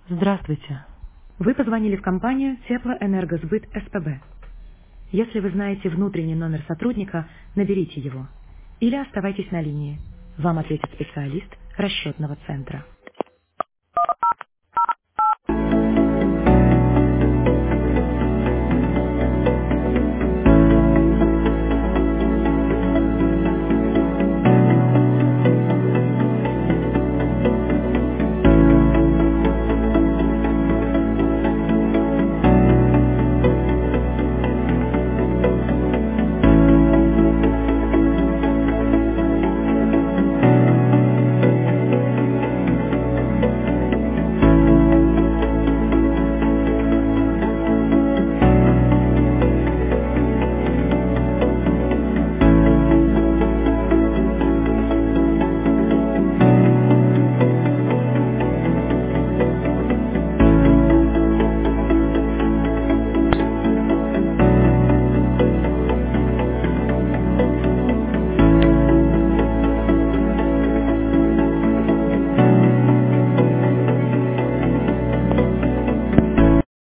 Здравствуйте. Вы позвонили в компанию Теплоэнергосбыт СПБ. Если вы знаете внутренний номер сотрудника, наберите его. Или оставайтесь на линии. Вам ответит специалист расчетного центра.